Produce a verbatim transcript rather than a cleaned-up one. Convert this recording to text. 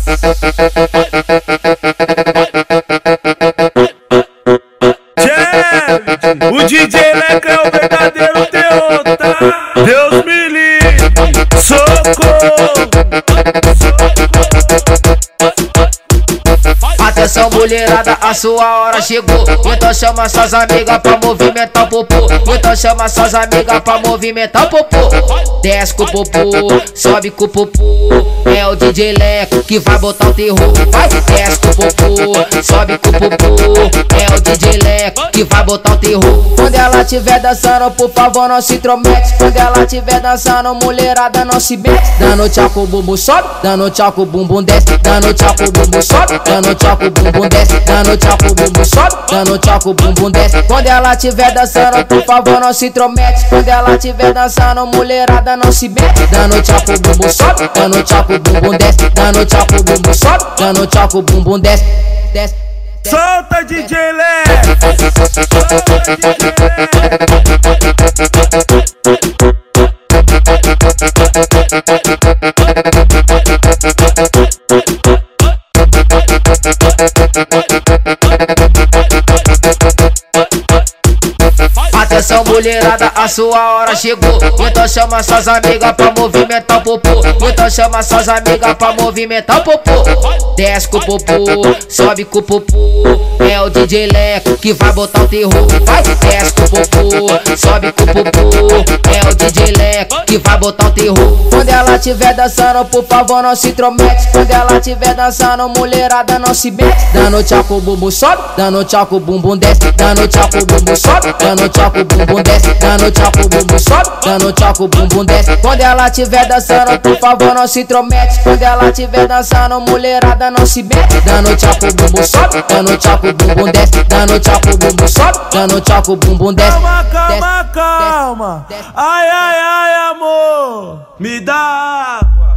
O D J Leca é o verdadeiro terror, tá? Deus me livre, socorro. Atenção mulherada, a sua hora chegou. Então chama suas amigas pra movimentar o popô. Então chama suas amigas pra movimentar o popô. Desce com o popô, sobe com o popô. É o D J Leco que vai botar o terror. Vai, desce com o popô, sobe com o popô. É o D J Leco que vai botar o terror. Quando ela tiver dançando, por favor não se intromete. Quando ela tiver dançando, mulherada não se mete. Dando tchau com o bumbum sobe, dando tchau com o bumbum desce. Dando tchau com o bumbum sobe, dando tchau com o bumbum desce. Dando tchau com o bumbum sobe, dando tchau com o bumbum desce. Quando ela tiver dançando, por favor não se intromete. Quando ela tiver dançando, mulherada não se mete. Dando tchau com o bumbum sobe, dando tchau com o bumbum desce. Dando tchau com o bumbum sobe, dando tchau com o bumbum desce. Desce. Solta D J Leco, solta D J Atenção mulherada, a sua hora chegou. Então chama suas amigas pra movimentar o popô. Então chama suas amigas pra movimentar o popô. Desce com o popô, sobe com o popô. É o D J Leco que vai botar o terror. Vai, desce com o popô, sobe com o popô. É o D J Leco que vai botar o terror. Quando ela tiver dançando, por favor não se intromete. Quando ela tiver dançando, mulherada não se mete. Dando tchau com o bumbum sobe, dando tchau com o bumbum desce. Dando tchau com o bumbum sobe, dando tchau com o bumbum desce. Dando tchau com o bumbum sobe, dando tchau com o bumbum desce. Quando ela tiver dançando, por favor não se intromete. Quando ela tiver dançando, mulherada não se mete. Dando tchau com o bumbum sobe, dando tchau com o bumbum desce. Dando tchau com o bumbum sobe, dando tchau com o bumbum desce. Calma, calma, calma. Ai, ai, ai, amor, me dá água.